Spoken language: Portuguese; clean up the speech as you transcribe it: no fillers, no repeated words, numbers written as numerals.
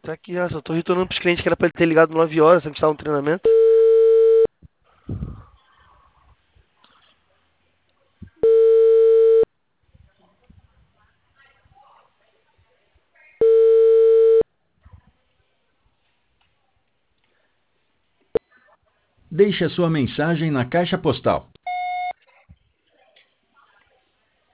Tá aqui, só tô retornando pros clientes que era pra ele ter ligado 9 horas, sendo que estava no treinamento. Deixe a sua mensagem na caixa postal